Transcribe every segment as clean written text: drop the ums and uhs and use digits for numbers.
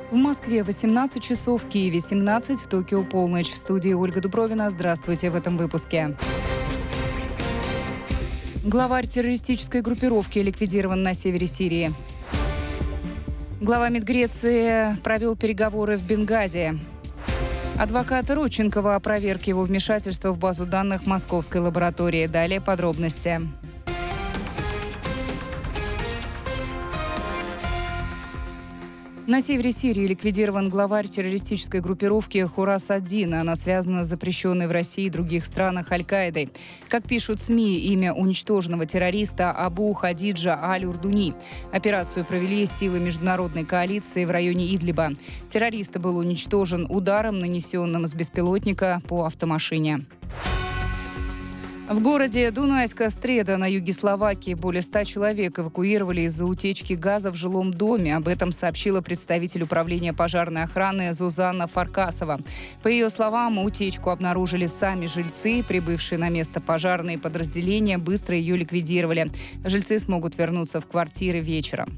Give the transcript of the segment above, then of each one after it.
В Москве 18 часов, в Киеве 17, в Токио полночь. В студии Ольга Дубровина. Здравствуйте в этом выпуске. Главарь террористической группировки ликвидирован на севере Сирии. Глава МИД Греции провел переговоры в Бенгази. Адвокат Родченкова о проверке его вмешательства в базу данных Московской лаборатории. Далее подробности. На севере Сирии ликвидирован главарь террористической группировки Хурас-1. Она связана с запрещенной в России и других странах Аль-Каидой. Как пишут СМИ, имя уничтоженного террориста Абу Хадиджа Аль-Урдуни. Операцию провели силы международной коалиции в районе Идлиба. Террорист был уничтожен ударом, нанесенным с беспилотника по автомашине. В городе Дунайская Стреда на юге Словакии более 100 человек эвакуировали из-за утечки газа в жилом доме. Об этом сообщила представитель управления пожарной охраны Зузанна Фаркасова. По ее словам, утечку обнаружили сами жильцы. Прибывшие на место пожарные подразделения быстро ее ликвидировали. Жильцы смогут вернуться в квартиры вечером.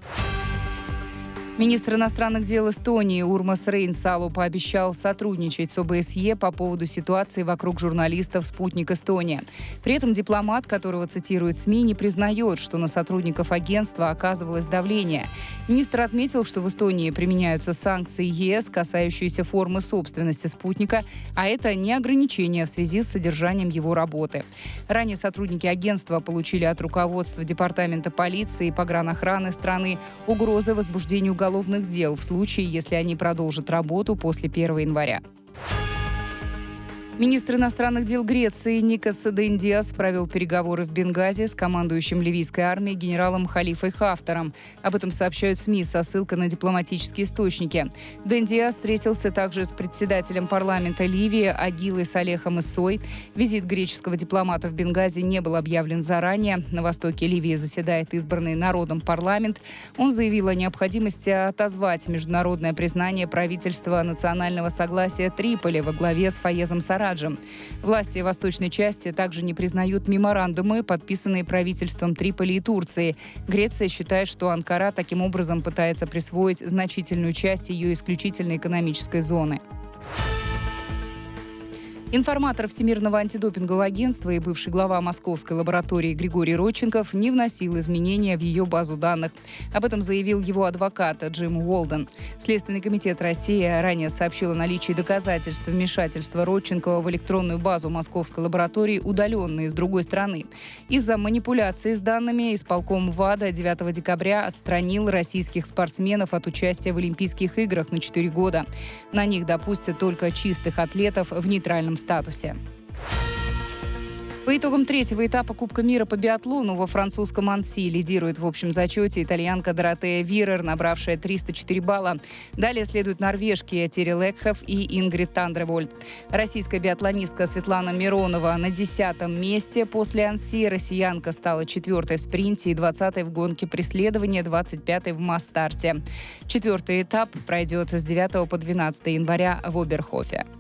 Министр иностранных дел Эстонии Урмас Рейнсалу пообещал сотрудничать с ОБСЕ по поводу ситуации вокруг журналистов «Спутник Эстония». При этом дипломат, которого цитируют СМИ, не признает, что на сотрудников агентства оказывалось давление. Министр отметил, что в Эстонии применяются санкции ЕС, касающиеся формы собственности «Спутника», а это не ограничение в связи с содержанием его работы. Ранее сотрудники агентства получили от руководства Департамента полиции и погранохраны страны угрозы возбуждения уголовных дел в случае, если они продолжат работу после 1 января. Министр иностранных дел Греции Никос Дендиас провел переговоры в Бенгази с командующим ливийской армией генералом Халифой Хафтаром. Об этом сообщают СМИ со ссылкой на дипломатические источники. Дендиас встретился также с председателем парламента Ливии Агилой Салехом Иссой. Визит греческого дипломата в Бенгази не был объявлен заранее. На востоке Ливии заседает избранный народом парламент. Он заявил о необходимости отозвать международное признание правительства национального согласия Триполи во главе с Фаезом Сараджем. Власти восточной части также не признают меморандумы, подписанные правительством Триполи и Турции. Греция считает, что Анкара таким образом пытается присвоить значительную часть ее исключительной экономической зоны. Информатор Всемирного антидопингового агентства и бывший глава Московской лаборатории Григорий Родченков не вносил изменения в ее базу данных. Об этом заявил его адвокат Джим Уолден. Следственный комитет России ранее сообщил о наличии доказательств вмешательства Родченкова в электронную базу Московской лаборатории, удаленные с другой стороны. Из-за манипуляции с данными исполком ВАДА 9 декабря отстранил российских спортсменов от участия в Олимпийских играх на 4 года. На них допустят только чистых атлетов в нейтральном статусе. По итогам третьего этапа Кубка мира по биатлону во французском Анси лидирует в общем зачете итальянка Доротея Вирер, набравшая 304 балла. Далее следуют норвежки Тири Лекхов и Ингрид Тандревольд. Российская биатлонистка Светлана Миронова на 10-м месте. После Анси россиянка стала 4-й в спринте и 20-й в гонке преследования, 25-й в масс-старте. 4-й этап пройдет с 9 по 12 января в Оберхофе.